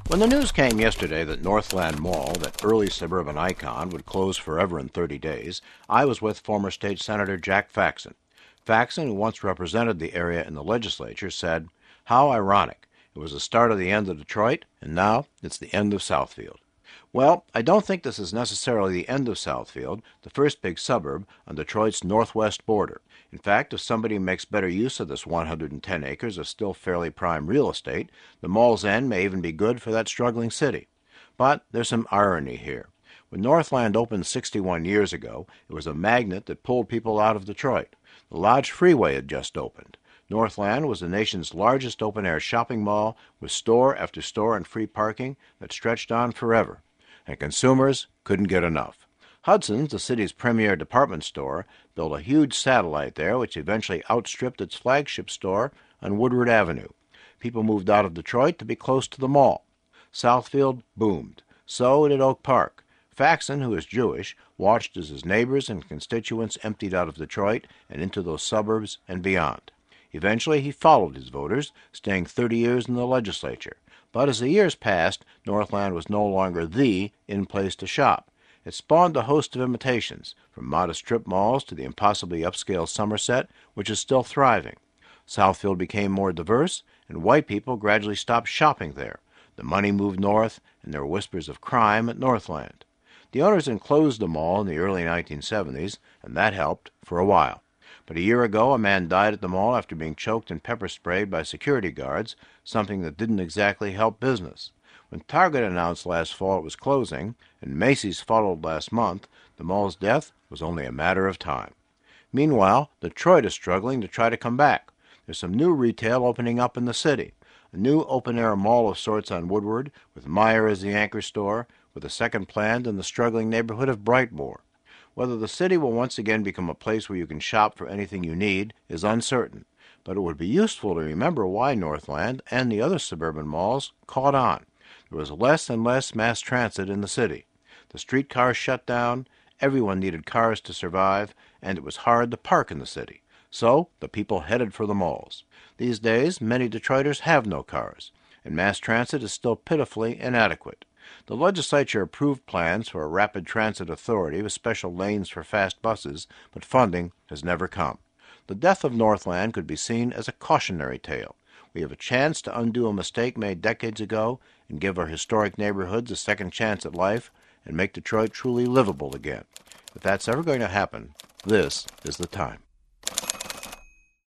When the news came yesterday that Northland Mall, that early suburban icon, would close forever in 30 days, I was with former state senator Jack Faxon. Faxon, who once represented the area in the legislature, said, "How ironic. It was the start of the end of Detroit, and now it's the end of Southfield." Well, I don't think this is necessarily the end of Southfield, the first big suburb on Detroit's northwest border. In fact, if somebody makes better use of this 110 acres of still fairly prime real estate, the mall's end may even be good for that struggling city. But there's some irony here. When Northland opened 61 years ago, it was a magnet that pulled people out of Detroit. The Lodge Freeway had just opened. Northland was the nation's largest open-air shopping mall with store after store and free parking that stretched on forever. And consumers couldn't get enough. Hudson's, the city's premier department store, built a huge satellite there which eventually outstripped its flagship store on Woodward Avenue. People moved out of Detroit to be close to the mall. Southfield boomed. So did Oak Park. Faxon, who is Jewish, watched as his neighbors and constituents emptied out of Detroit and into those suburbs and beyond. Eventually he followed his voters, staying 30 years in the legislature. But as the years passed, Northland was no longer the in-place to shop. It spawned a host of imitations, from modest strip malls to the impossibly upscale Somerset, which is still thriving. Southfield became more diverse, and white people gradually stopped shopping there. The money moved north, and there were whispers of crime at Northland. The owners enclosed the mall in the early 1970s, and that helped for a while. But a year ago, a man died at the mall after being choked and pepper sprayed by security guards, something that didn't exactly help business. When Target announced last fall it was closing, and Macy's followed last month, the mall's death was only a matter of time. Meanwhile, Detroit is struggling to try to come back. There's some new retail opening up in the city. A new open-air mall of sorts on Woodward, with Meijer as the anchor store, with a second planned in the struggling neighborhood of Brightmoor. Whether the city will once again become a place where you can shop for anything you need is uncertain, but it would be useful to remember why Northland and the other suburban malls caught on. There was less and less mass transit in the city. The streetcars shut down, everyone needed cars to survive, and it was hard to park in the city. So the people headed for the malls. These days, many Detroiters have no cars, and mass transit is still pitifully inadequate. The legislature approved plans for a rapid transit authority with special lanes for fast buses, but funding has never come. The death of Northland could be seen as a cautionary tale. We have a chance to undo a mistake made decades ago and give our historic neighborhoods a second chance at life and make Detroit truly livable again. If that's ever going to happen, this is the time.